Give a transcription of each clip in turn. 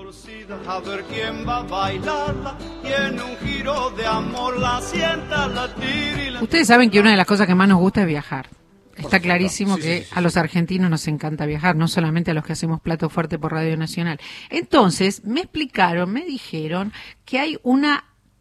A ver quién va a bailarla y en un giro de amor la sienta latir. Ustedes saben que una de las cosas que más nos gusta es viajar. Está clarísimo que a los argentinos nos encanta viajar, no solamente a los que hacemos Plato Fuerte por Radio Nacional. Entonces, me dijeron que hay una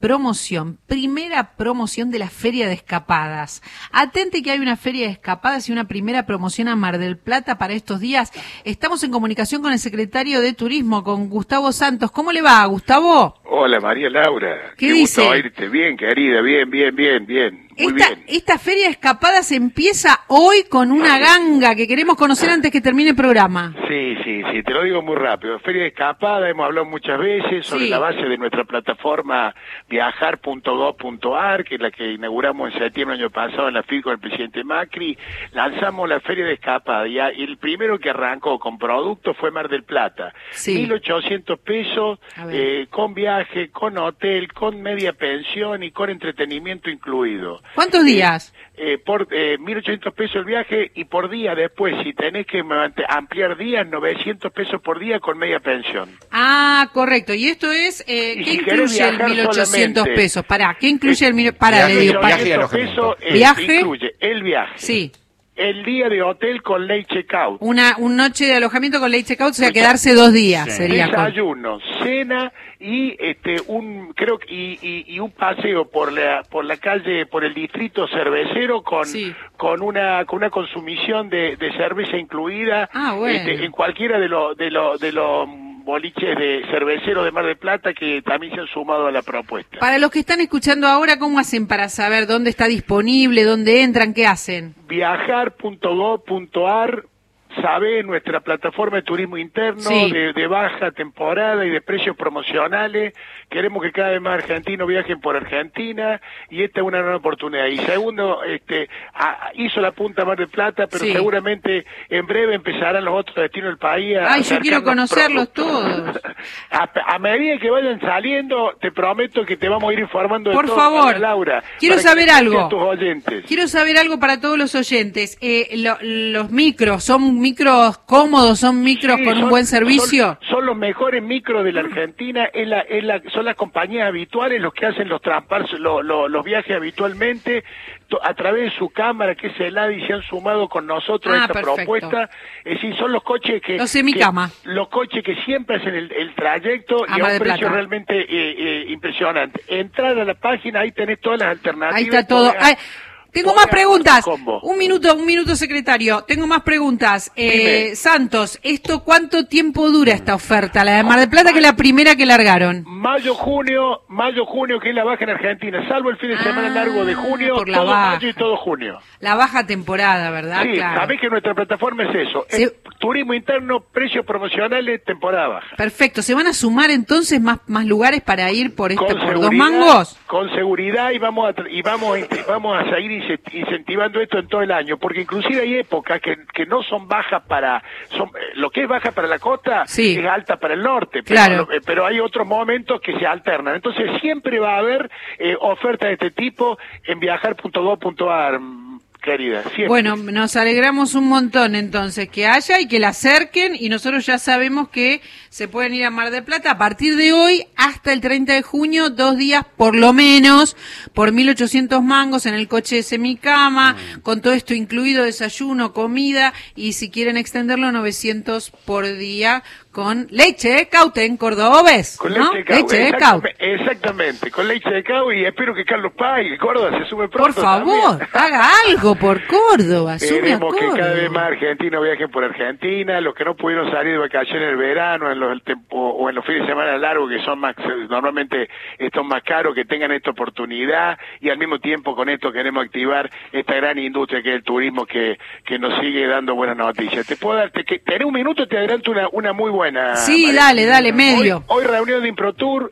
primera promoción de la Feria de Escapadas. Atente que hay una Feria de Escapadas y una primera promoción a Mar del Plata para estos días. Estamos en comunicación con el secretario de Turismo, con Gustavo Santos. ¿Cómo le va, Gustavo? Hola, María Laura. ¿Qué dice? Gusto oírte. Bien, querida, bien. Muy bien. Esta Feria de Escapadas empieza hoy con una ganga que queremos conocer antes que termine el programa. Sí, te lo digo muy rápido. Feria de Escapada, hemos hablado muchas veces sobre la base de nuestra plataforma viajar.gov.ar, que es la que inauguramos en septiembre del año pasado en la FIL con el presidente Macri. Lanzamos la Feria de Escapada y el primero que arrancó con productos fue Mar del Plata. 1.800 pesos con viaje, con hotel, con media pensión y con entretenimiento incluido. ¿Cuántos días? Por 1.800 pesos el viaje y por día después, si tenés que ampliar días, 900 pesos por día con media pensión. Ah, correcto. Y esto es, ¿qué incluye el 1.800 pesos? ¿Qué incluye el 1.800 pesos? ¿Viaje? Incluye el viaje. Sí. El día de hotel con late checkout. Una noche de alojamiento con late checkout, o sea, quedarse 2 días. Sí. Sería desayuno, cena y un paseo por la calle, por el distrito cervecero con una consumición de cerveza incluida. En cualquiera de los boliches de cerveceros de Mar del Plata que también se han sumado a la propuesta. Para los que están escuchando ahora, ¿cómo hacen para saber dónde está disponible, dónde entran, qué hacen? Viajar.gov.ar, sabe, nuestra plataforma de turismo interno de baja temporada y de precios promocionales. Queremos que cada vez más argentinos viajen por Argentina y esta es una gran oportunidad. Y segundo, hizo la punta Mar del Plata, pero seguramente en breve empezarán los otros destinos del país. Yo quiero conocerlos todos. A medida que vayan saliendo, te prometo que te vamos a ir informando de por todo. Por favor, Laura, quiero saber algo. Tus oyentes. Quiero saber algo para todos los oyentes. Los micros, ¿son micros cómodos? ¿Son micros con un buen servicio? Son los mejores micros de la Argentina. Son las compañías habituales los que hacen los viajes habitualmente a través de su cámara, que es el ADI, se han sumado con nosotros a esta propuesta. Es decir, son los coches los semicama. Los coches que siempre hacen el trayecto y a un precio realmente impresionante. Entrar a la página, ahí tenés todas las alternativas. Ahí está todo. Tengo más preguntas. Un minuto, secretario. Tengo más preguntas. Santos, ¿cuánto tiempo dura esta oferta? La de Mar del Plata, que es la primera que largaron. Mayo, junio, que es la baja en Argentina, salvo el fin de semana largo de junio, por todo mayo y todo junio. La baja temporada, ¿verdad? Sí, claro. Sabés que nuestra plataforma es eso. Es turismo interno, precios promocionales, temporada baja. Perfecto. ¿Se van a sumar entonces más lugares para ir por 2 mangos? Con seguridad, y vamos a seguir incentivando esto en todo el año, porque inclusive hay épocas que no son bajas lo que es baja para la costa es alta para el norte, pero hay otros momentos que se alternan. Entonces siempre va a haber ofertas de este tipo en viajar.gov.ar. Querida, siempre. Bueno, nos alegramos un montón entonces que haya y que la acerquen, y nosotros ya sabemos que se pueden ir a Mar del Plata a partir de hoy hasta el 30 de junio, 2 días por lo menos, por 1.800 mangos en el coche de semicama, con todo esto incluido, desayuno, comida, y si quieren extenderlo, 900 por día, con leche de cauta en cordobés, con ¿no? leche de cauta. Exactamente, con leche de cauta, y espero que Carlos Paz y Córdoba se sume pronto. Por favor, haga algo por Córdoba, sume a Córdoba. Queremos que cada vez más argentinos viajen por Argentina, los que no pudieron salir de vacaciones en el verano o en los fines de semana largos, que son normalmente estos más caros, que tengan esta oportunidad, y al mismo tiempo con esto queremos activar esta gran industria que es el turismo, que nos sigue dando buenas noticias. ¿Tenés un minuto? Te adelanto una muy buena. Sí, María. dale, medio. Hoy reunión de Improtur,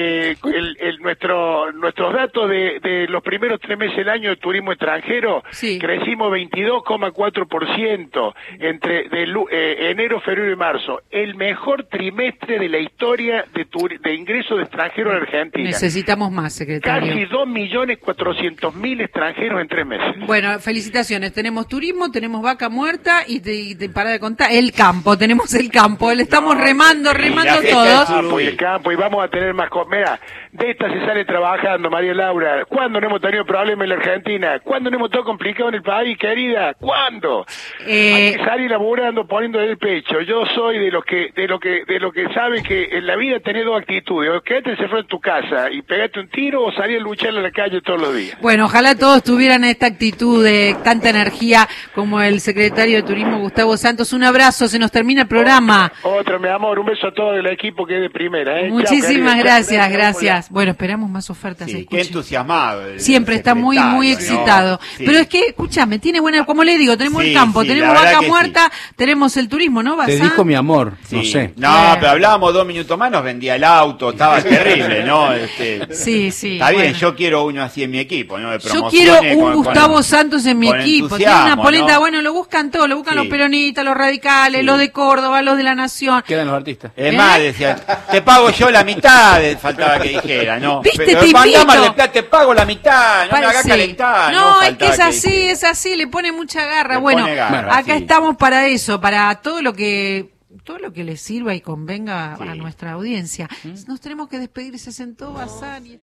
nuestros datos de los primeros 3 meses del año de turismo extranjero, crecimos 22,4% entre enero, febrero y marzo, el mejor trimestre de la historia de ingresos de extranjeros en Argentina. Necesitamos más, secretario. Casi 2.400.000 extranjeros en 3 meses. Bueno, felicitaciones. Tenemos turismo, tenemos vaca muerta y para de contar, tenemos el campo. Está estamos remando todos. Y el campo, y vamos a tener más... Mira, de esta se sale trabajando, María Laura. ¿Cuándo no hemos tenido problemas en la Argentina? ¿Cuándo no hemos todo complicado en el país, querida? ¿Cuándo? Hay que salir laburando, poniendo el pecho. Yo soy de los que sabe que en la vida tenés dos actitudes. O quédate encerrado en tu casa y pegate un tiro, o salir a luchar en la calle todos los días. Bueno, ojalá todos tuvieran esta actitud de tanta energía como el secretario de Turismo, Gustavo Santos. Un abrazo, se nos termina el programa. Otro, mi amor, un beso a todo el equipo que es de primera. Muchísimas gracias. Bueno, esperamos más ofertas. Sí, qué entusiasmado. Siempre está muy excitado. ¿No? Sí. Pero es que, escúchame, tiene buena, como le digo, tenemos el campo, tenemos vaca muerta, tenemos el turismo, ¿no? Te dijo mi amor, no sé. No, pero hablábamos 2 minutos más, nos vendía el auto, estaba terrible, ¿no? Sí. Está bien, yo quiero uno así en mi equipo, ¿no? Yo quiero un Gustavo Santos en mi equipo. Tiene una polenta, ¿no? Bueno, lo buscan todos, lo buscan los peronistas, los radicales, los de Córdoba, los de La Nación. Quedan los artistas. Es más, decía, te pago yo la mitad, faltaba que dijera, ¿no? ¿Viste? Pero te invito. Te pago la mitad, no me hagas calentar. No, es que es así, le pone mucha garra. Bueno, acá estamos para eso, para todo lo que le sirva y convenga a nuestra audiencia. Nos tenemos que despedir, se sentó Bazán.